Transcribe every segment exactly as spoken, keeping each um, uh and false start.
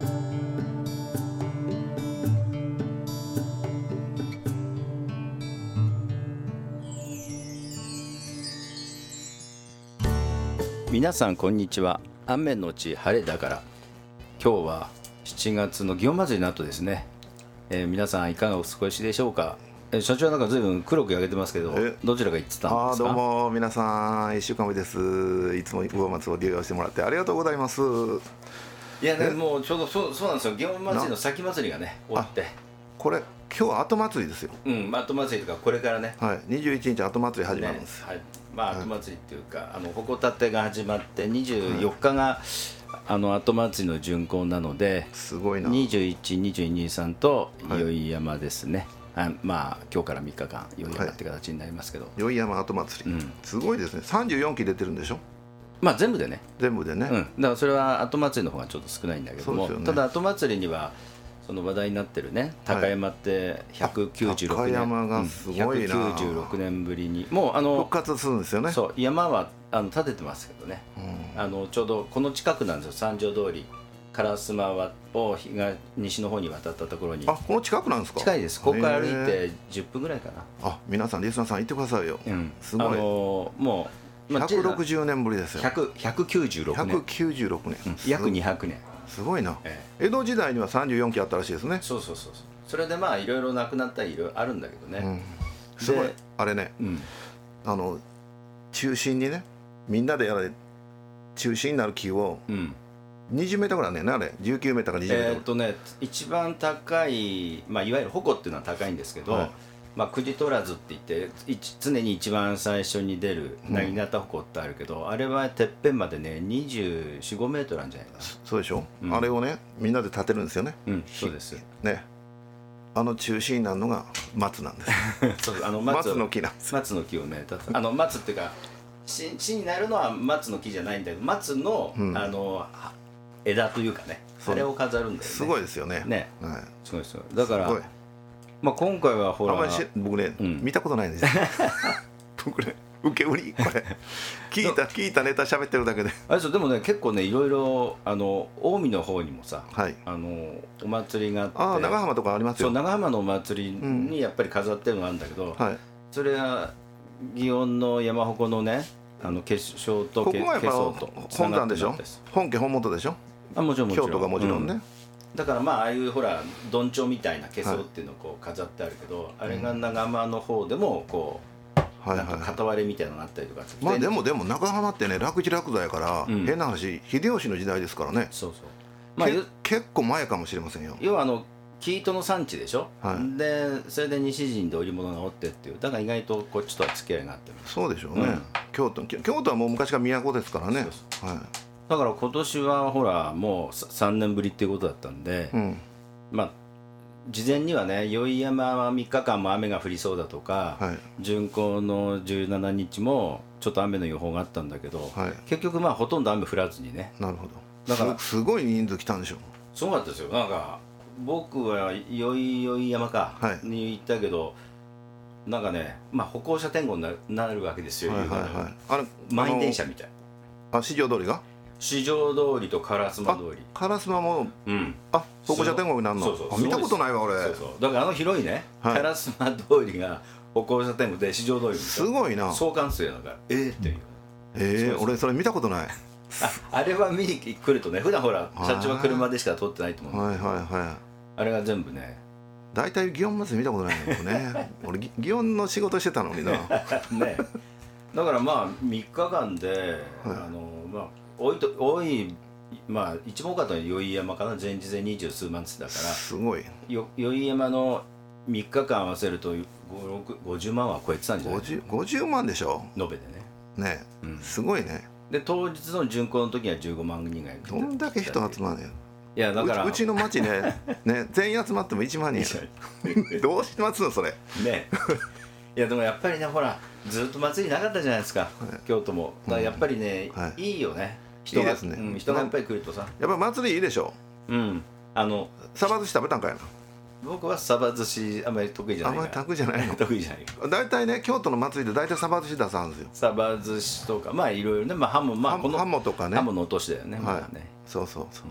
皆さんこんにちは。雨のち晴れだから、今日はしちがつの祇園祭の後ですね、えー、皆さんいかがお過ごしでしょうか。えー、社長なんか随分黒く焼けてますけど、どちらが行ってたんですか。 あどうも皆さんいっしゅうかんぶりです。いつも魚松を利用してもらってありがとうございます。 いやね、もうちょうどそう、そうなんですよ。祇園祭の先祭りがね終わって、 これ今日は後祭りですよ。 うん後祭りとかこれからね、 はい、にじゅういちにち後祭り始まるんです、 ね、はい、まあ後祭りっていうか、はい、あの鉾建てが始まってにじゅうよっかが、はい、あの後祭りの巡行なので、 すごいな。 にじゅういち、にじゅうに、にじゅうさんと宵山ですね、はい、あまあ今日からみっかかん宵山って形になりますけど、 宵山後祭り、うん、すごいですね。さんじゅうよんき出てるんでしょ。まあ全部でね、 全部でね、 うん、だからそれは後祭りの方がちょっと少ないんだけども、ね、ただ後祭りにはその話題になってるね高山ってひゃくきゅうじゅうろくねん、 高山がすごいな、 ひゃくきゅうじゅうろくねんぶりにもうあの復活するんですよね。 そう山はあの建ててますけどね、うん、あのちょうどこの近くなんですよ。三条通り烏丸を東西の方に渡ったところに。 あ、この近くなんですか。 近いです。ここから歩いてじゅっぷんぐらいかな。 あ、皆さんリスナーさん行ってくださいよ、うん、すごい。あのもう、まあ、 ひゃくろくじゅうねんぶりですよ。 ひゃくきゅうじゅうろくねん、 ひゃくきゅうじゅうろくねん、うん、 約にひゃくねん。 すごいな、ええ、江戸時代にはさんじゅうよんきあったらしいですね。 そうそうそうそう。それでまあいろいろなくなったりいろいろあるんだけどね、うん、 すごい。あれね、うん、あの中心にねみんなでやられ中心になる木を、うん、にじゅうメートルぐらいね、あれじゅうきゅうメートルかにじゅうメートル。 えーっとね一番高い、まあ、いわゆる鉾っていうのは高いんですけど、はい、まあ、くじ取らずって言って常に一番最初に出る薙型鉾ってあるけど、うん、あれはてっぺんまでねにじゅうよん、ごメートルあるんじゃないかな。 そうでしょ、うん、あれをねみんなで立てるんですよね、 うん、そうですね。あの中心になるのが松なんですそうあの 松, 松の木なんです。 松の木をね立つあの松っていうか芯になるのは松の木じゃないんだけど、松の、うん、あの枝というかね、それを飾るんだよね。すごいですよね。 ね、はい、すごいですよ。だからまあ、今回はほらあんまり僕ね、うん、見たことないんですよ僕ね受け売りこれ聞いた聞いたネタ喋ってるだけであれですよ。でもね結構ねいろいろあの近江の方にもさ、はい、あのお祭りがあって、 あ長浜とかありますよ。 そう長浜のお祭りにやっぱり飾ってるのがあるんだけど、うん、はい、それは祇園の山鉾のねあの結晶と結晶と本山でしょ。本家本元でしょ。 あもちろんもちろん京都がもちろんね、うん、 だからまあああいうほらどんちょうみたいな化粧っていうのをこう飾ってあるけど、はい、あれが長浜の方でもこう、うん、なんか片割れみたいなのがあったりとか、 まあでもでも長浜ってね楽地楽座やから、うん、変な話秀吉の時代ですからね。 そうそう、 まあ、結構前かもしれませんよ。 要はあの生糸の産地でしょ、はい、でそれで西陣で織物が織ってっていう、だから意外とこっちとは付き合いがあってる。 そうでしょうね、うん、京都京都はもう昔から都ですからね。そうそう、はい、 だから今年はほらもうさんねんぶりっていうことだったんで、うん、まあ事前にはね宵山はみっかかんも雨が降りそうだとか、はい、巡行のじゅうしちにちもちょっと雨の予報があったんだけど、はい、結局まあほとんど雨降らずにね。 なるほど。だから す, すごい人数来たんでしょう。 すごかったですよ。なんか僕は宵々山かに行ったけど、はい、なんかねまあ歩行者天国に な, なるわけですよ。はいはいはい、あれ満員電車みたい。 あ四条通りが四条通りと烏丸通り。 烏丸も、うん、あ歩行者天国になるの。そうそう、あ見たことないわ俺。そうそう、 だからあの広いね、はい、烏丸通りが歩行者天国で四条通りすごいな。 相関数やだからえー、っていう。 えー、俺それ見たことない。 あ, あれは見に来るとね、普段ほら社長は車でしか通ってないと思うんだけど、はいはいはい、あれが全部ね大体祇園祭見たことないんだけどね俺祇園の仕事してたのになね。だからまあみっかかんで、はい、あのまあ多いと多いまあ一番多かったのは宵山かな。前日で二十数万つだからすごい。 よ宵山のみっかかん合わせるとごじゅうまんは超えてたんじゃない。 50, ごじゅうまんでしょ延べでね。 ね、うん、すごいね。 で当日の巡行の時はじゅうごまんにんがいる。 どんだけ人集まるのよ。 いやだからう, うちの町ねね全員集まってもいちまんにんどうしてますのそれね。いやでもやっぱりねほらずっと祭りなかったじゃないですか、はい、京都も。だからやっぱりね、うんはい、いいよね人が。いいですね、うん、人がやっぱり来るとさやっぱ祭りいいでしょ。 うん。あのサバ寿司食べたんかいな。 僕はサバ寿司あんまり得意じゃないから。 あんまり得意じゃないの得意じゃない。 大体ね京都の祭りで大体サバ寿司出さんですよ。 サバ寿司とかまあいろいろね、まあハモまあこのハモとかね。 ハモの落としだよね。 はい、 まあね。 そうそうそう、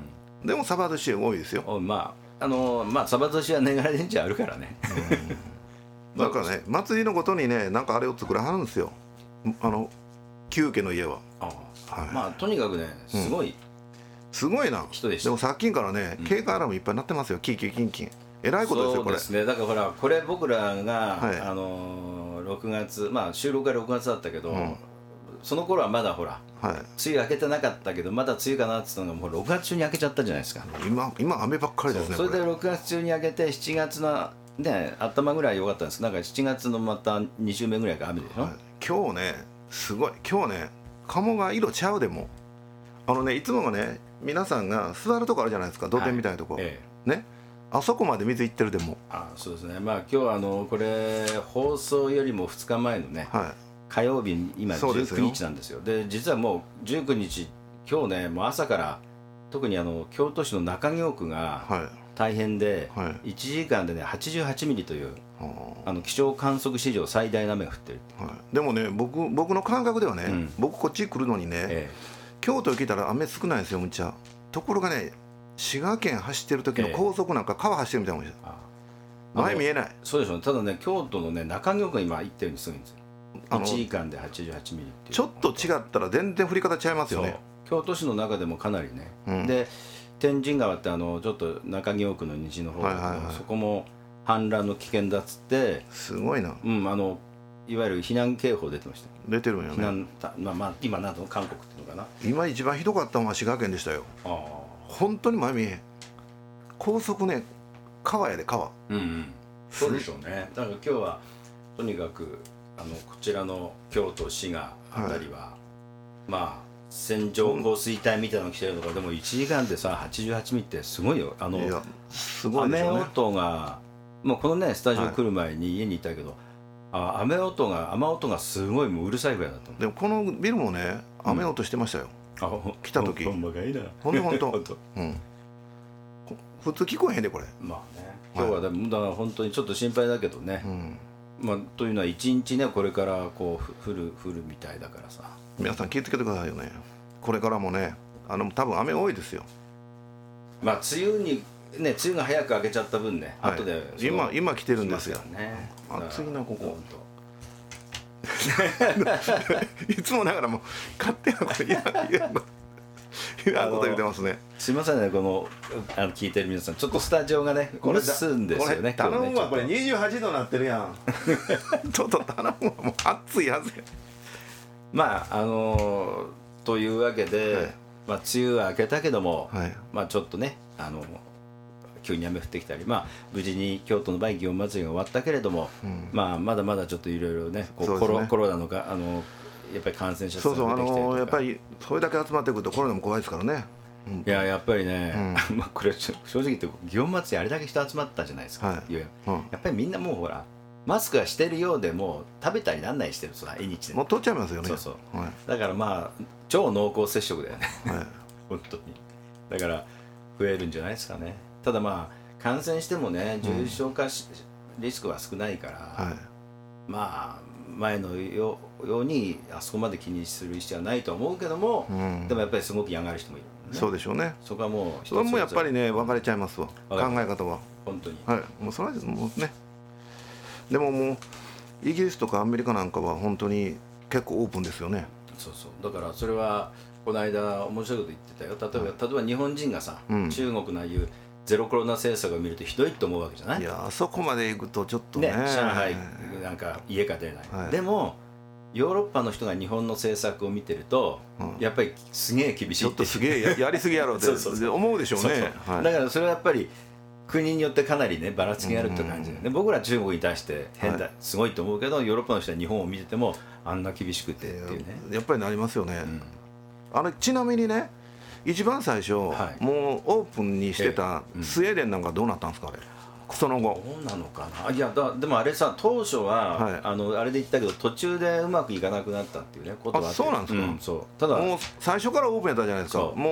でもサバ寿司多いですよ。 まああのまあサバ寿司は年がら年中あるからね。 だからね、祭りのことにね、なんかあれを作らはるんですよ、あの旧家の家は。 あ、はい、まあとにかくね、すごい、うん、 すごいな人でした。 でもさっきからね、うん、警戒アラームいっぱい鳴ってますよ、キンキンキンキン。えらいことですよこれ。 そうですね。だからほら、これ僕らが、はい、あのろくがつ、まあ収録がろくがつだったけど、うん、その頃はまだほら、はい、梅雨明けてなかったけど、まだ梅雨かなって言ったのがもうろくがつ中に明けちゃったじゃないですか。 今今雨ばっかりですね。 それでろくがつ中に明けてしちがつのね、頭ぐらい良かったんですけど、なんかしちがつのまたに週目ぐらいが雨でしょ、はい、 今日ね、すごい、今日ね、鴨が色ちゃうでも、あのね、いつもがね、皆さんが座るとこあるじゃないですか、土手みたいなとこ、はい、ええ、ね、あそこまで水いってるでも。 あ、そうですね。まあ今日はあのこれ放送よりもふつかまえのね、はい、火曜日、今じゅうくにちなんですよ。で、実はもうじゅうくにち、今日ね、もう朝から特にあの京都市の中京区が、はい、大変で、はい、いちじかんでねはちじゅうはちミリという、あの気象観測史上最大の雨が降ってる、 はい、でもね、僕僕の感覚ではね、うん、僕こっち来るのにね、ええ、京都来たら雨少ないんですよ、むっちゃ。ところがね、滋賀県走ってる時の高速なんか川走ってるみたいなもんですよ、ええ、前見えない。 そうでしょうね。ただね、京都のね中京区が今行ったようにすごいんですよ。いちじかんではちじゅうはちミリっていう。 ちょっと違ったら全然降り方違いますよね。 京都市の中でもかなりね、うん、で天神川ってあのちょっと中京区の西の方、はいはいはい、そこも氾濫の危険だっつって、 すごいな、 うん、あのいわゆる避難警報出てました。 出てるんよね。避難、 まあまあ今など韓国っていうのかな。 今一番ひどかったのは滋賀県でしたよ。ああ、本当に前見えへん。高速ね、川やで川。うん、うん、 そうでしょうね。だから今日はとにかくあのこちらの京都滋賀あたりは、はい、まあ線状降水帯みたいなの来てるのか、でもいちじかんでさはちじゅうはちミリってすごいよ。あのいやすごいでしょうね。雨音がもうこのねスタジオ来る前に家にいたけど、はい、あ雨音が雨音がすごいもううるさいぐらいだった。 でもこのビルもね雨音してましたよ、うん、あ来た時。 ほんまがいいな。 ほんとほんと、うん、普通聞こえへんでこれ。 まあね、今日はでもだから本当にちょっと心配だけどね、うん、まあ、というのは一日ねこれからこう降る降るみたいだからさ、 皆さん気をつけてくださいよね。これからもね、あの多分雨多いですよ。 まあ梅雨にね、梅雨が早く明けちゃった分ね、はい、後で今今来てるんですよ。ね、暑いなここ。いつもながらもう勝手なこと言わんこと言ってますね。 すいませんね、このあの聞いてる皆さん、ちょっとスタジオがね蒸すんですよね。 頼むわ、これにじゅうはちどなってるやん。ちょっと頼むわ、もう暑いはずや。 まああのーというわけで、はい、まあ、梅雨は明けたけども、はい、まあ、ちょっとねあの急に雨降ってきたり、まあ、無事に京都の梅祇園祭りが終わったけれども、うん、まあ、まだまだちょっといろいろね、こうコロ、ね、コロナのかあのやっぱり感染者数が出てきたりとか、そうそう、あのやっぱりそれだけ集まってくるとコロナも怖いですからね。 うん、いややっぱりね、うん、まあこれ正直言って祇園祭りあれだけ人集まったじゃないですか、はい、やっぱりみんなもうほらマスクはしてるようでも食べたりなんないしてるさ、縁日でもう取っちゃいますよね。 そうそう、はい、だからまあ超濃厚接触だよね、はい、本当に。だから増えるんじゃないですかね。ただまあ感染してもね重症化し、うん、リスクは少ないから、はい、まあ前のようにあそこまで気にする必要はないと思うけども、うん、でもやっぱりすごく嫌がる人もいる、ね、 そうでしょうね。 そこはもうそれもやっぱりね分かれちゃいますわ、考え方は本当に。 はい、もうそれはもうね。でももうイギリスとかアメリカなんかは本当に結構オープンですよね。 そうそう、だからそれはこの間面白いこと言ってたよ。例えば、例えば日本人がさ、うん、中国のああいうゼロコロナ政策を見るとひどいと思うわけじゃない。 いやあそこまで行くとちょっとね、ね、 上海なんか家が出ない、はい、でもヨーロッパの人が日本の政策を見てると、うん、やっぱりすげえ厳しいって、ちょっとすげえ や, やりすぎやろって思うでしょうね。そうそう、はい、 だからそれはやっぱり国によってかなりねばらつきがあるって感じで、ね、僕ら中国に対して変だ、はい、すごいと思うけど、ヨーロッパの人は日本を見ててもあんな厳しくてっていうね、 やっぱりなりますよね、うん、あれちなみにね一番最初、はい、もうオープンにしてたスウェーデンなんかどうなったんですか、あれその後。 どうなのかな。いやだでもあれさ、当初は、はい、あのあれで言ったけど途中でうまくいかなくなったっていうねことはあって。 あ、そうなんですか、 うん、そうただもう最初からオープンやったじゃないですか。もう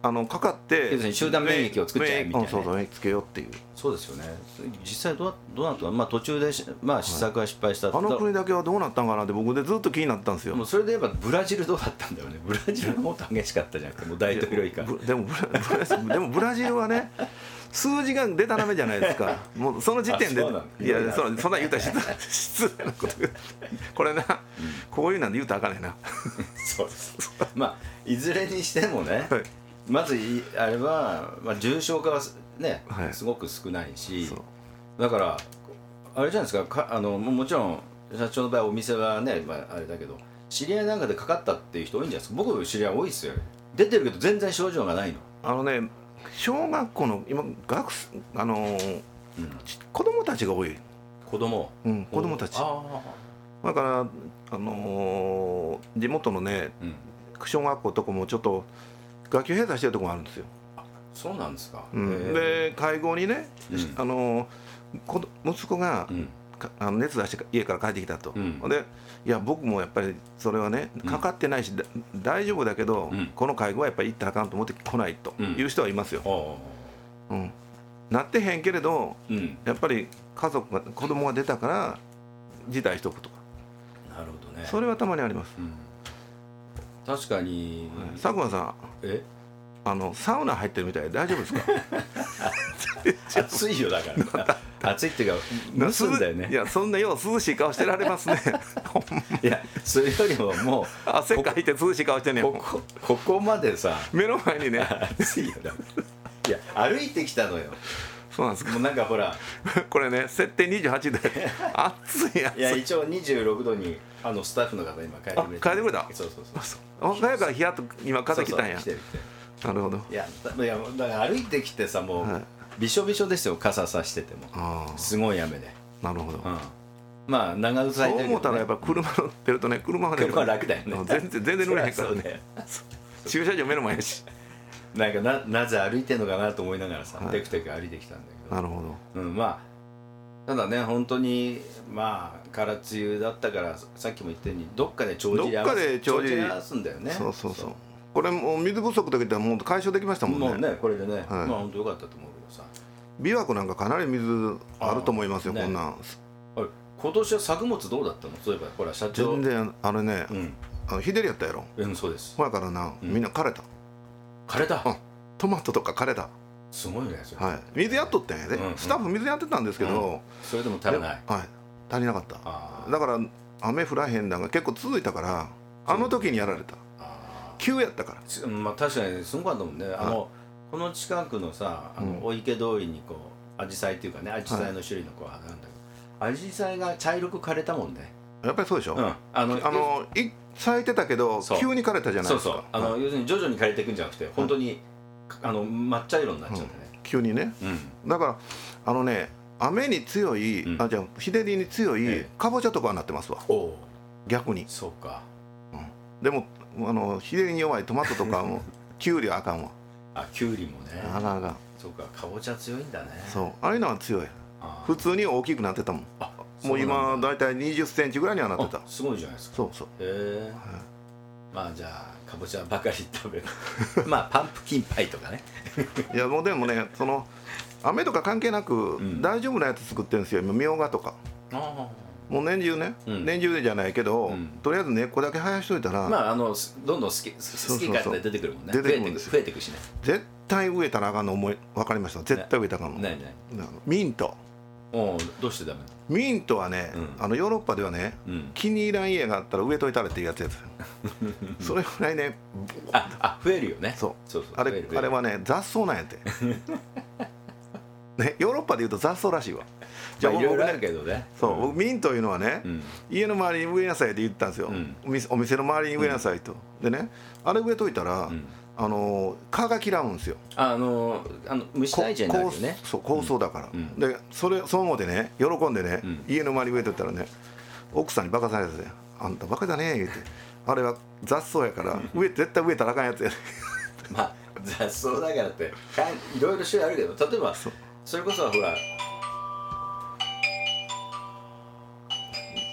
あのかかって要するに集団免疫を作っちゃえみたいな、ね、 そうそう免疫つけようっていう。 そうですよね。実際どうどうなったの、まあ、途中で、まあ、試作は失敗したって、 はい、あの国だけはどうなったんかなって僕でずっと気になったんですよ。 もうそれで言えばブラジルどうだったんだよね。ブラジルもっと激しかったじゃなくて、もう大統領以下。 でもブラでもブラジルはね数字が出たらめじゃないですか。もうその時点でいやそんな言うたら失礼なことこれな、うん、こういうなんで言うたらあかんねんなそうですまあいずれにしてもね、はい、まずあれは、まあ、重症化はね、はい、すごく少ないし、だからあれじゃないですか、かあのもちろん社長の場合お店はね、まあ、あれだけど知り合いなんかでかかったっていう人多いんじゃないですか。僕知り合い多いですよ。出てるけど全然症状がないの。 あのね小学校の今学あのーうん、子供たちが多い。 子供、 うん、子供たち。だからあのー、地元のね、うん、小学校とかもちょっと学級閉鎖してるところがあるんですよ。 あ、そうなんですか。 うん、で会合にね、うん、あのー、息子が、うん、あの熱出して家から帰ってきたと、うん、でいや僕もやっぱりそれはねかかってないし、うん、大丈夫だけど、うん、この会合はやっぱり行ったらあかんと思って来ないという人はいますよ、うんうん、なってへんけれど、うん、やっぱり家族が子供が出たから辞退しとくとか。 なるほどね。 それはたまにあります、うん、 確かに、 はい、佐久間さんえあのサウナ入ってるみたいで大丈夫ですか暑いよだから暑いっていうか蒸すんだよね。 いやそんなよう涼しい顔してられますねいやそれよりももう汗かいて涼しい顔してんねん。 ここここまでさ目の前にね暑いよだいや歩いてきたのよ。 そうなんですか。 もうなんかほらこれね設定にじゅうはちどで暑いやつ。 いや一応にじゅうろくどにあのスタッフの方今帰ってくれて。 帰ってくれた。 そうそうそう岡山からヒヤッと今風来たんや。 そうそう来てる来てる。 なるほど。 いやだいやだから歩いてきてさもう、はい、びしょびしょですよ。傘さしててもすごい雨で。 なるほど、うん、 まあ長靴履いてるけど、ね、 そう思ったらやっぱ車乗ってるとね車はね車は楽だよね。 全然全然乗れへんからね駐車場目の前やしなんか な, なぜ歩いてんのかなと思いながらさ、はい、テクテク歩いてきたんだけど。 なるほど、 うん、まあただね本当にまあ空梅雨だったからさっきも言ったようにどっかで帳尻合わすんだよね。 そうそうそう。これもう水不足だけでもう解消できましたもんね。 もうねこれでね、はい、まあ本当良かったと思うけどさ。 琵琶湖なんかかなり水あると思いますよ、ね、こんなん。 今年は作物どうだったの？そういえばほら社長全然あれね、うん、あの日照りやったやろ。 うんそうです。 ほやからな、うん、みんな枯れた。 枯れた。 うん、トマトとか枯れた。 すごいねそれ。 はい。水やっとったんやで、うんうん、スタッフ水やってたんですけど、うん、 それでも足りない。 はい。足りなかった。だから雨降らへんのが結構続いたからあの時にやられた。急やったから。 まあ確かにすごかったもんね。あのこの近くのさあの、うん、お池通りにこうアジサイっていうかねアジサイの種類のこう、はい、なんだけどアジサイが茶色く枯れたもんね。 やっぱりそうでしょ。うん、 あのあのい咲いてたけど急に枯れたじゃないですか。そうそうあの、はい、要するに徐々に枯れていくんじゃなくて本当に、うん、あの抹茶色になっちゃってね、 うん、急にね、うん、だからあのね雨に強い、うん、あじゃあ日照りに強い、ええ、かぼちゃとかになってますわ。お逆にそうか、 うん、でもあの日照りに弱いトマトとかもキュウリはあかんわ。 あキュウリもねあらがそうかかぼちゃ強いんだね。 そうああいうのは強い。普通に大きくなってたもん。あもう今だいたいにじゅっセンチぐらいにはなってた。 すごいじゃないですか。 そうそう。 へえ、はい、まあじゃあかぼちゃばかり食べるまあパンプキンパイとかねいやもうでもねその雨とか関係なく、うん、大丈夫なやつ作ってるんですよ。みょうがとかあもう年中ね、うん、年中じゃないけど、うん、とりあえず根っこだけ生やしといたらまああのどんどん好き好き勝手出てくるもんね。出てくるんですよ。増えてくしね。 絶対植えたらあかんの思い分かりました。絶対植えたらあかんの。 ねねミント。 おどうしてダメ？ ミントはね、うん、あのヨーロッパではね、うん、気に入らん家があったら植えといたれっていうやつやつそれぐらいねああ増えるよね。 そうそうそうあれあれはね雑草なんやってねヨーロッパでいうと雑草らしいわ。 じゃあいろいろあるけどね。 そう、僕ミントいうのはね、うん、家の周りに植えなさいって言ったんですよ、うん、お店お店の周りに植えなさいと、うん、でねあれ植えといたら、うん、あの蚊が嫌うんですよ。 あのあの虫大事になるよね。 そう構想だから、うん、でそれそう思ってね喜んでね、うん、家の周り植えといたらね奥さんにバカされてて「あんたバカだね」言うて「あれは雑草やから植え絶対植えたらあかんやつや」 まあ雑草だからっていろいろ種類あるけど例えば そ, それこそほら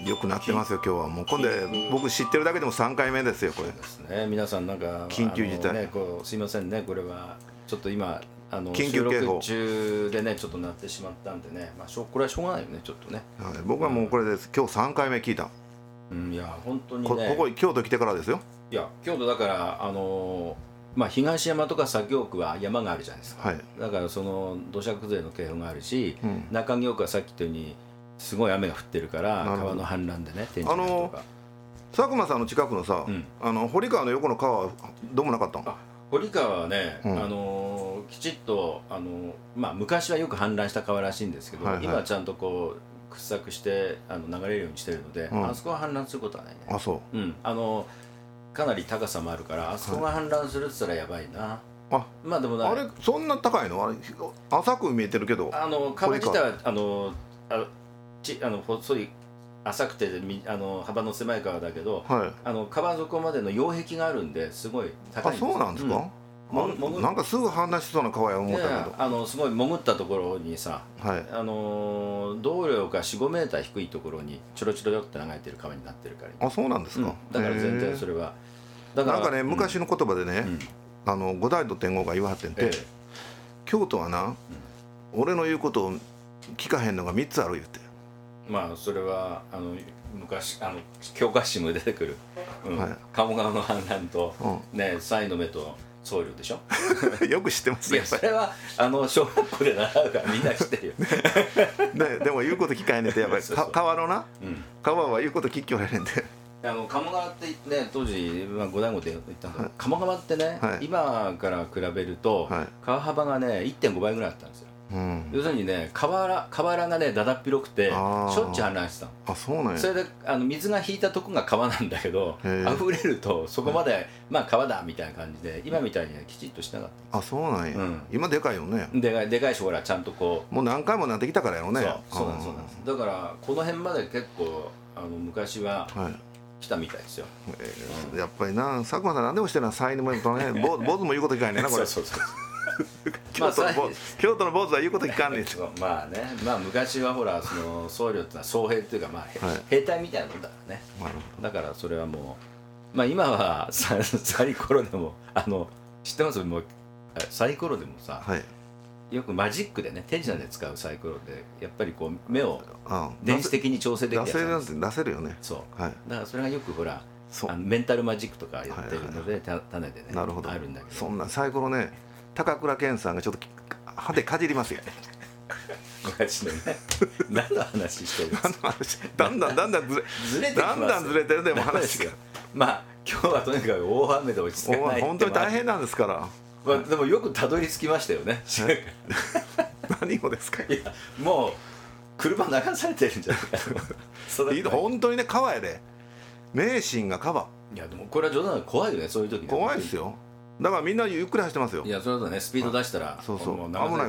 よくなってますよ今日は。もう今度僕知ってるだけでもさんかいめですよこれ。 ですね。皆さんなんか緊急事態、 ね、こうすいませんね、これはちょっと今あの緊急警報収録中でねちょっとなってしまったんでね、まあしょこれはしょうがないよねちょっとね。 はい、僕はもうこれです。今日さんかいめ聞いた。 うん、いや本当にね。 こここ京都来てからですよ。 いや京都だからあのまあ東山とか左京区は山があるじゃないですか。 はい、 だからその土砂崩れの警報があるし、 うん、 中京区はさっき言ったようにすごい雨が降ってるから川の氾濫でね天神川とか。 佐久間さんの近くのさ、うん、あの堀川の横の川はどうもなかったの？ 堀川はね、うん、あのきちっとあの、まあ、昔はよく氾濫した川らしいんですけど、はいはい、今はちゃんとこう掘削してあの流れるようにしてるので、うん、あそこは氾濫することはないね。 あそう、 うん、あのかなり高さもあるからあそこが氾濫するって言ったらやばいな。 あ、まあでもあれそんな高いの？あれ浅く見えてるけどあの川自体はあのあちあの細い浅くてあの幅の狭い川だけど、はい、あの川底までの擁壁があるんですごい高いんですよ。 あ、そうなんですか？うん、なんかすぐ氾濫しそうな川や思ったけど、 あのすごい潜ったところにさ、はい、あの道路が よん、ごメーター低いところにちょろちょろって流れてる川になってるから、 あ、そうなんですか？うん、 だから全然それはだからなんかね、昔の言葉でね、うん、あの五代と天皇が言わはってんて、ええ、京都はな、うん、俺の言うことを聞かへんのがみっつある言うて。 まあそれはあの昔あの教科書にも出てくる、うん、はい、鴨川の氾濫と、うん、ね賽の目と僧侶でしょ。 よく知ってますね。いやそれはあの小学校で習うからみんな知ってるよ。 ね、でも言うこと聞かへんねんてやっぱりそうそう川のな、うん、川は言うこと聞きよられんねんて。 あの鴨川ってね当時、まあ、五代号で言ったんだけど、はい、鴨川ってね、はい、今から比べると、はい、川幅がね いってんごばいぐらいあったんですよ。うん、要するにね河原河原がねだだっ広くてしょっちゅう氾濫してたの。 あ、そうなんや。 それであの水が引いたとこが川なんだけど溢れるとそこまで、はい、まあ川だみたいな感じで今みたいに、ね、きちっとしてなかった。 あ、そうなんや、うん、今でかいよね。 でかいでかいしほらちゃんとこうもう何回もなってきたからやろね。 そうそうなんですそうなんです。だからこの辺まで結構あの昔は、はい、来たみたいですよ。 えーうん、やっぱりな佐久間さん何でもしてるな才能もとね坊主も言うこと聞かへんねんなこれ。そうそうそう京都の坊主、京都の坊主は言うこと聞かんねん。 まあね、まあ昔はほらその僧侶ってのは僧兵っていうかまあ、はい、兵隊みたいなもんだからね。だからそれはもうまあ今はサイコロでもあの知ってます？もうサイコロでもさ、はい、よくマジックでね手品で使うサイコロでやっぱりこう目を電子的に調整できるやつなんです。 出せるよね。 そう。はい、だからそれがよくほらあのメンタルマジックとかやってるので、はいはいはい、種でねなるほどあるんだけど。 そんなサイコロね。高倉健さんがちょっと歯でかじりますよ。 マジでね。何の話してるんですか。 だんだんだんだんずれずれてだんだんずれてるでも話が。 まあ今日はとにかく大雨で落ち着かない。 本当に大変なんですから。 まあでもよくたどり着きましたよね。 何をですか。 いやもう車流されてるんじゃないか。 本当にね川やで。名神が川。 いやでもこれは冗談で怖いよねそういう時。 怖いですよ。だからみんなゆっくり走ってますよ。 いやそれだねスピード出したら、はい、 そうそう危ないから、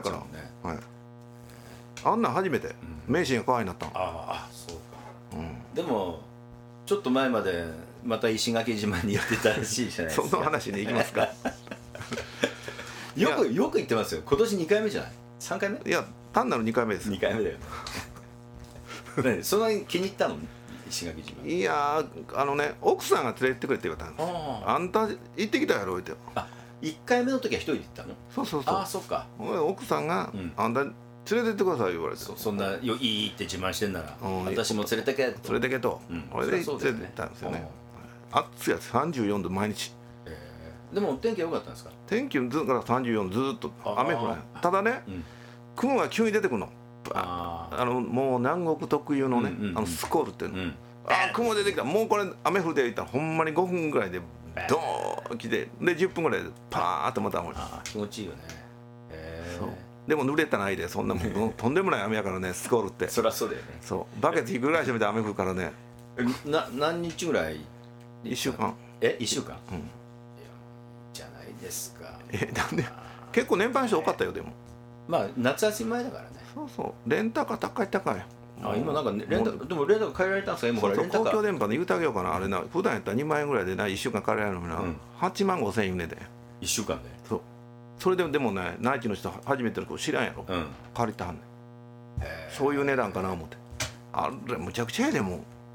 はい、あんなん初めて、うん、名神が川になったの。 ああそうか、うん、でもちょっと前までまた石垣島に行ってたらしいじゃないですか。 その話に行きますか。 よくよく行ってますよ。今年にかいめじゃないさんかいめ。 いや単なるにかいめです。 にかいめだよね。そんなに気に入ったの石垣島。 いやあのね奥さんが連れてってくれって言われたんです。 あ, あんた行ってきたやろって。 あいっかいめの時は一人で行ったの。 そうそうそう。 あそっか。 奥さんが、うん、あんた連れてってください言われて。 そ, そんなよいいって自慢してんなら、うん、私も連れてけ連れてけと、うん、これで連れて行ったんですよね。暑いやつさんじゅうよんど毎日、 えー、でも天気良かったんですか。 天気ずからさんじゅうよんどずっと雨降らない。ただね、うん、雲が急に出てくるの。ああのもう南国特有のね、うんうんうん、あのスコールっていうの、うん、あ雲出てきたもうこれ雨降るで言ったらほんまにごふんぐらいでドーン来てでじゅっぷんぐらいでパーッとまた雨。 あ気持ちいいよね。へそうでも濡れたないでそんなもんとんでもない雨やからねスコールって。 そりゃそうだよね。 そうバケツひっくり返してみて雨降るからね。 な何日ぐらい。 いっしゅうかん。 えいっしゅうかん、 うん、いやじゃないですか。 えなんで結構年配の人多かったよ。でもまあ夏休み前だからね。 そうそうレンタカー高い高い。 あ今なんかレンタでもレンタカー借りられたんですか今。ほらレンタカー公共電波で言うてあげようかな。あれな普段やったらにまんえんぐらいでないっしゅうかん借りられるのにな、うん、はちまんごせんえん言うねでいっしゅうかんで。 そうそれでもでもね内地の人初めての子知らんやろ、うん、借りたはんねん。そういう値段かな思って。あれむちゃくちゃやでもう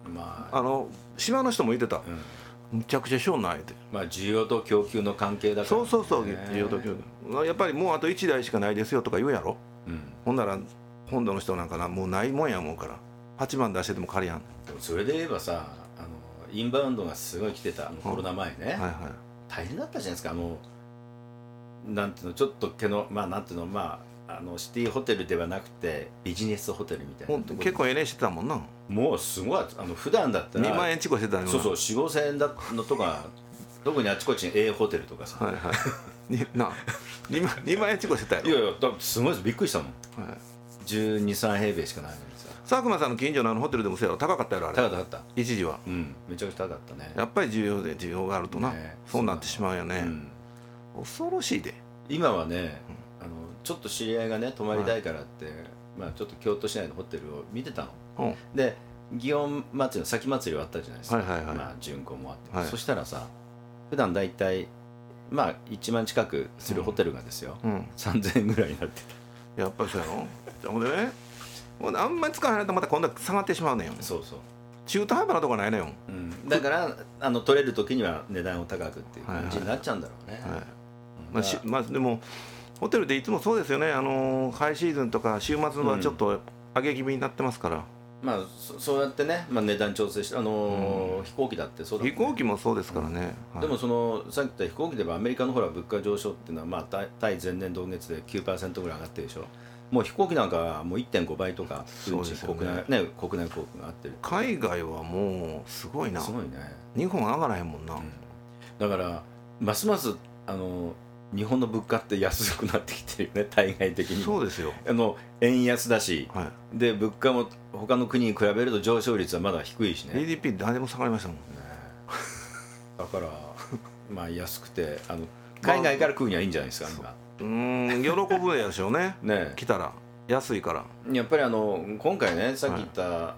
まあ、 あの島の人も言ってた、うん、むちゃくちゃしょうないって。 まあ需要と供給の関係だから、ね、 そうそうそう、需要と供給、やっぱりもうあといちだいしかないですよとか言うやろ、うん、ほんなら本土の人なんかな、もうないもんやもんからはちまん出してても借りやん。 でもそれで言えばさ、あのインバウンドがすごい来てた、あのコロナ前ね、はいはい、大変だったじゃないですか。もうなんていうの、ちょっとけのまあなんていうの、まああのシティホテルではなくてビジネスホテルみたいなところ、 結構ええねしてたもんな。 もうすごい、あの普段だったらにまんえんちこしてたの。 そうそう、よん、ごせんえんだのとか特にあちこちに A ホテルとかさ、 はいはいになにまんえんちこしてたやろ。 いやいや、だすごいです、びっくりしたもん、はい、じゅうに、さん平米しかないのにさ。 佐久間さんの近所のあのホテルでもそうやろ、高かったやろあれ。 高かった、 一時は、 うん、めちゃくちゃ高かったね。 やっぱり需要で需要があるとな、ね、そうなってしまうよね、うん、恐ろしいで。 今はね、うん、あのちょっと知り合いがね泊まりたいからって、はい、まあ、ちょっと京都市内のホテルを見てたの、うん、で祇園祭りの先祭りはあったじゃないですか、はいはいはい、まあ、巡行もあって、はい、そしたらさ、普段だいたいまあいちまん近くするホテルがですよ、うん、さんぜんえんぐらいになってた。やっぱりそうやろ。ほんでね、あんまり使わないとまた今度は下がってしまうねんよ。 そうそう、 中途半端なとこないねんよ、 うん、だからあの取れる時には値段を高くっていう感じになっちゃうんだろうね。 まあしまあ、でもホテルでいつもそうですよね、あのハイシーズンとか週末はちょっと上げ気味になってますから、 うん、まあ そ, そうやってね、まあ、値段調整して、あのーうん、飛行機だってそうだ、ね、 飛行機もそうですからね、 うん、はい、でもそのさっき言った飛行機ではアメリカのほら物価上昇っていうのは、まあ、対前年同月で きゅうパーセント ぐらい上がってるでしょ。もう飛行機なんかはもう いってんご 倍とか、 そうですよね、 国内、ね、国内航空があってる。 海外はもうすごいな、 すごいね、 日本上がらへんもんな、うん、 だからますますあの日本の物価って安くなってきてるよね、対外的に。 そうですよ、 あの円安だし、はい、で物価も他の国に比べると上昇率はまだ低いしね。 ジーディーピー 誰でも下がりましたもん、ね、 だからまあ安くて、あの海外から食うにはいいんじゃないですか、 まあ、うーん喜ぶでしょうねね、来たら安いから。 やっぱりあの今回ね、さっき言った、はい、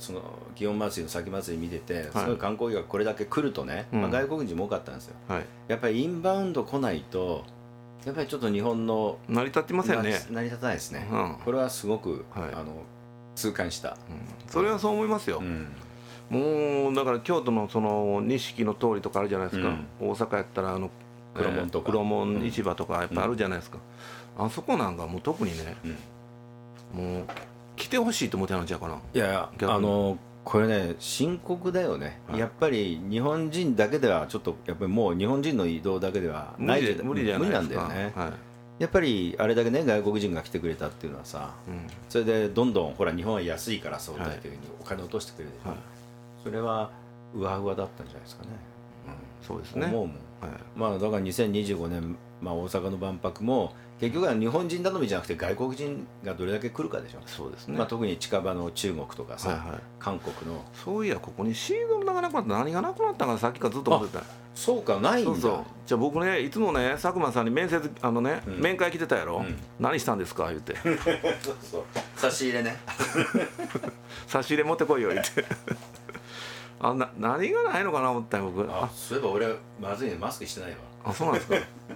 その祇園祭りの先祭り見てて、すごい観光客がこれだけ来るとね、はい、まあ、外国人も多かったんですよ、はい、やっぱりインバウンド来ないとやっぱりちょっと日本の成り立ってませんね。 成り立たないですね、うん、これはすごく、はい、あの痛感した、うん、 それはそう思いますよ、うん、もうだから京都のその錦の通りとかあるじゃないですか、うん、大阪やったらあの黒門とか、 えー、黒門市場とかやっぱあるじゃないですか、うん、あそこなんかもう特にね、うん、もう来てほしいと思ってたんちゃうかな。 いやいや、あのこれね深刻だよね、はい、やっぱり日本人だけではちょっとやっぱりもう日本人の移動だけではないじゃ無理じゃないですか、 無理なんだよね、はい、やっぱりあれだけね外国人が来てくれたっていうのはさ、うん、それでどんどんほら日本は安いから相対的にお金を落としてくれるでしょ、はい、それは上上だったんじゃないですかね、 うん、そうですね、 思うもん、はい、まあだからにせんにじゅうごねん、まあ、大阪の万博も結局は日本人頼みじゃなくて外国人がどれだけ来るかでしょ。 そうですね、 まあ、特に近場の中国とかさ、はいはい、韓国の。 そういやここにシードがなくなった何がなくなったかさっきからずっと思ってた。 そうか、ないんだ。そうそう、 じゃあ僕ねいつもね佐久間さんに面接あのね、うん、面会来てたやろ、うん、何したんですか言ってそうそう差し入れね差し入れ持ってこいよ言ってあな何がないのかな思ったよ僕。 あそういえば俺まずいね、マスクしてないわ。 あそうなんですか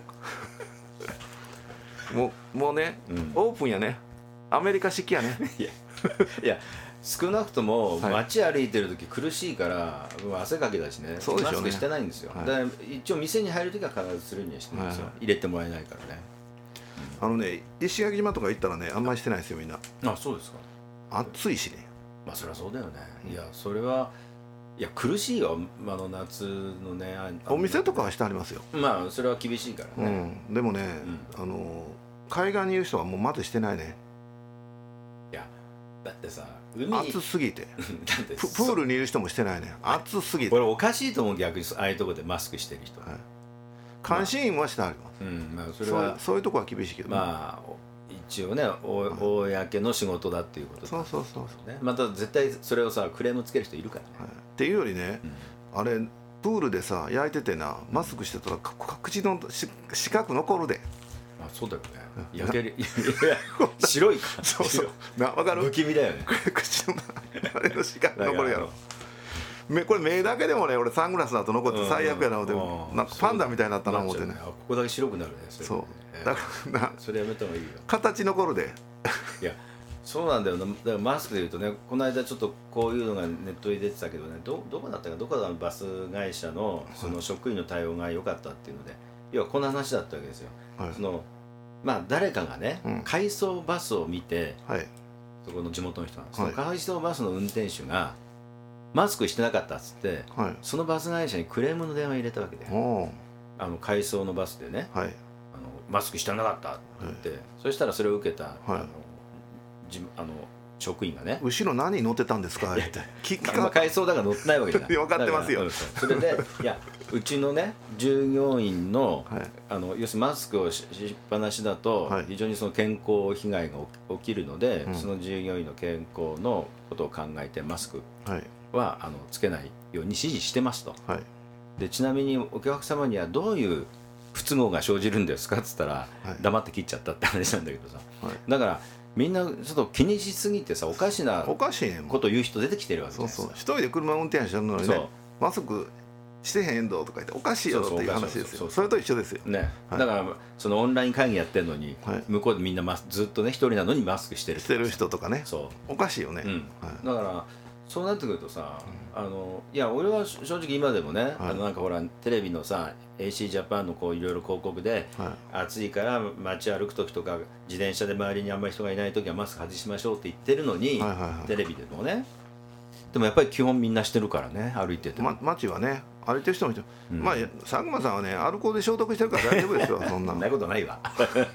もう、もうね、うん、オープンやね、アメリカ式やねいや、いや少なくとも街歩いてる時苦しいから、はい、もう汗かきだしね、そうでしょうね、マスクしてないんですよ、はい、だから一応店に入る時は必ずするにはしてるんですよ、はいはい、入れてもらえないからね、 うん、あのね石垣島とか行ったらねあんまりしてないですよみんな。 あそうですか。 暑いしね。 まあそりゃそうだよね、うん、いやそれはいや苦しいよ、あの夏のね。 お店とかはしてありますよ。 まあそれは厳しいからね、 うん、でもね、うん、あの海岸にいる人はもうまずしてないね。 いやだってさ海暑すぎてだってプールにいる人もしてないね、暑すぎて。 これおかしいと思う、逆にああいうところでマスクしてる人、はい、 監視員はしてあります、 まあうんまあ、それはそう、そういうとこは厳しいけど、ね、 まあ一応ねお、はい、公の仕事だっていうことで、 そうそうそうそう、 ね、また絶対それをさクレームつける人いるからね、はい、 っていうよりね、うん、あれプールでさ焼いててなマスクしてたら口の四角残るで。 あそうだよね、焼ける白いからそうそうな、分かる、 不気味だよね口のあれの四角残るやろこれ目だけでもね俺サングラスだと残って最悪やな思って、うんうん、なんかパンダみたいになったな思ってね、ね、 ここだけ白くなるね。 それね、そうだからなそれやめた方がいいよ。 形残るでいやそうなんだよ、だからマスクでいうとね、この間ちょっとこういうのがネットに出てたけどね、どどこだったかどこかのバス会社のその職員の対応が良かったっていうので、要はこんな話だったわけですよ、はい、そのまあ誰かがね、うん、回送バスを見て、はい、そこの地元の人がその回送バスの運転手がマスクしてなかったっつって、はい、そのバス会社にクレームの電話入れたわけで、あの回送のバスでね、はい、あのマスクしてなかったって言って、はい、そしたらそれを受けた、はい、あのあの職員がね、 後ろ何乗ってたんですかって聞か、まあ、回送だから乗ってないわけじゃない分かってますよ、うん、 それでいやうちのね従業員 の,、はい、あの要するにマスクをしっぱなしだと非常にその健康被害が起きるので、はい、その従業員の健康のことを考えてマスクは、はい、あのつけないように指示してますと、はい、でちなみにお客様にはどういう不都合が生じるんですかっつったら、はい、黙って切っちゃったって話なんだけどさ、はい、だからみんなちょっと気にしすぎてさ、おかしなこと言う人出てきてるわけじゃないですか。そうそう、一人で車運転してるのにね、マスクしてへんどとか言っておかしいよっていう話ですよ。それと一緒ですよね、 はい、だからそのオンライン会議やってるのに、はい、向こうでみんなマスずっとね一人なのにマスクしてるしてる人とかね、そうおかしいよね、うん、 はい、だからそうなってくるとさ、うん、あのいや俺は正直今でもね、はい、あのなんかほらテレビのさ エーシー ジャパンのこういろいろ広告で、はい、暑いから街歩く時とか自転車で周りにあんまり人がいない時はマスク外しましょうって言ってるのに、はいはいはい、テレビでもね、でもやっぱり基本みんなしてるからね、歩いてて、ま、 街はね歩いてる人もいる、うん、まあ佐久間さんはねアルコールで消毒してるから大丈夫ですよそんなそんなことないわ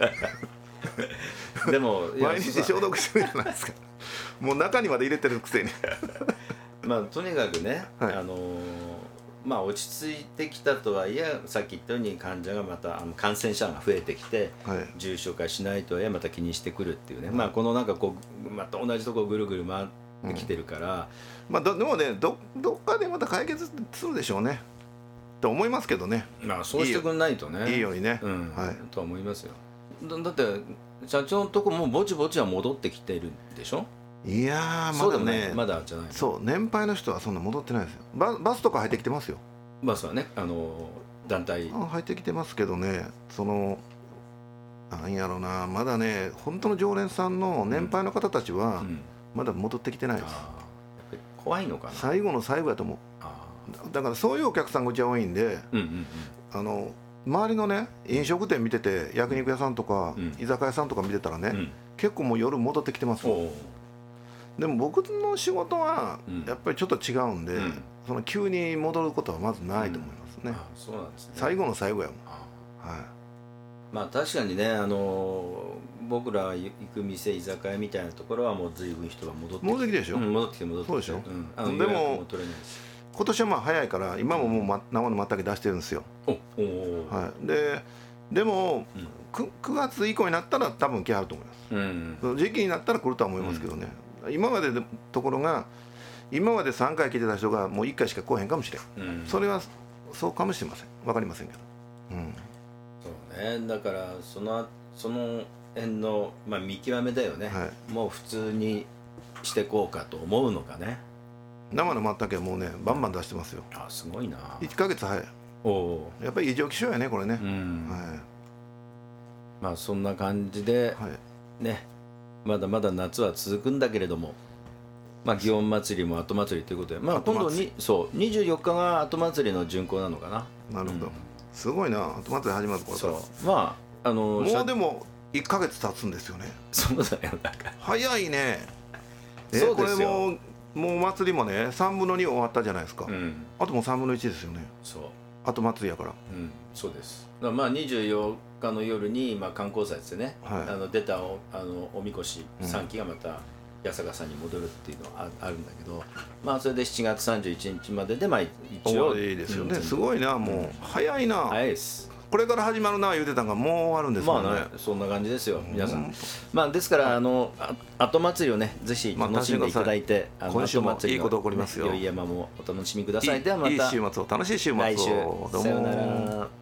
でも毎日消毒してるじゃないですかもう中にまで入れてるくせにまあとにかくね、はい、あのー、まあ落ち着いてきたとはいえ、さっき言ったように患者がまたあの感染者が増えてきて、はい、重症化しないとはいえまた気にしてくるっていうね、はい、まあこのなんかこうまた同じところぐるぐる回ってきてるから、 うん、まあ ど, でもね ど, どっかでまた解決するでしょうねと思いますけどね。 まあそうしてくんないとね、 いいようにね、 うん、はい、とは思いますよ。 だ, だって社長のとこもぼちぼちは戻ってきてるんでしょ。 いやーまだね、 まだじゃない。 そう年配の人はそんな戻ってないですよ。 バ, バスとか入ってきてますよ。 バスはね、あの団体入ってきてますけどね、そのなんやろうな、まだね本当の常連さんの年配の方たちはまだ戻ってきてないです、うんうん、やっぱり怖いのかな。 最後の最後やと思う。あだからそういうお客さんがうちは多いんで、うんうんうん、あの周りのね飲食店見てて焼肉屋さんとか、うん、居酒屋さんとか見てたらね、うん、結構もう夜戻ってきてますよ。でも僕の仕事はやっぱりちょっと違うんで、うん、その急に戻ることはまずないと思いますね、うん、あそうなんですね。 最後の最後やもん。あ、はい、 まあ確かにね、あの僕ら行く店居酒屋みたいなところはもう随分人が戻ってきて戻ってきてでしょ、うん、 戻ってきて戻ってきてそうでしょ、うん、あのでも今年はまあ早いから今ももう、ま、生のまったけ出してるんですよ。おお、はい、ででも、うん、く くがつ以降になったら多分来はると思います、うん、時期になったら来るとは思いますけどね、うん、今までのところが今までさんかい来てた人がもういっかいしか来へんかもしれん、うん、それはそうかもしれません。分かりませんけど、うん、 そうね、だからそのその辺の、まあ、見極めだよね、はい、もう普通にしてこうかと思うのかね。 生のまったけはもうねバンバン出してますよ。 あすごいな。 いっかげつ早い。おお、やっぱり異常気象やねこれね、うん、はい、 まあそんな感じで、はい、ねまだまだ夏は続くんだけれども、まあ祇園祭りも後祭りということで、まあ今度にそうにじゅうよっかが後祭りの巡行なのかな。 なるほど、うん、すごいな後祭り始まるこれから。 そうまああのもうでもいっかげつ経つんですよね。 そうだよだから早いね。えそうですよ。これももう祭りもねさんぶんのに終わったじゃないですか、うん、あともうさんぶんのいちですよね。そう後祭りやから、 うん、そうです。だからまあにじゅうよっかの夜に、まあ、観光祭ですよね、はい、あの出た お, あのおみこしさんきがまた八坂さんに戻るっていうのは あ, あるんだけど、まあそれでしちがつさんじゅういちにちまででまあ一応いいですよね、うん、すごいなもう、うん、早いな。 早いです。 これから始まるな言うてたんがもう終わるんですもんね。 まあねそんな感じですよ皆さん、うん、まあですからあの後祭りをねぜひ楽しんでいただいて、 まあ、今週もいいこと起こりますよ。 宵山もお楽しみください。ではまたいい週末を楽しい週末を来週さようなら。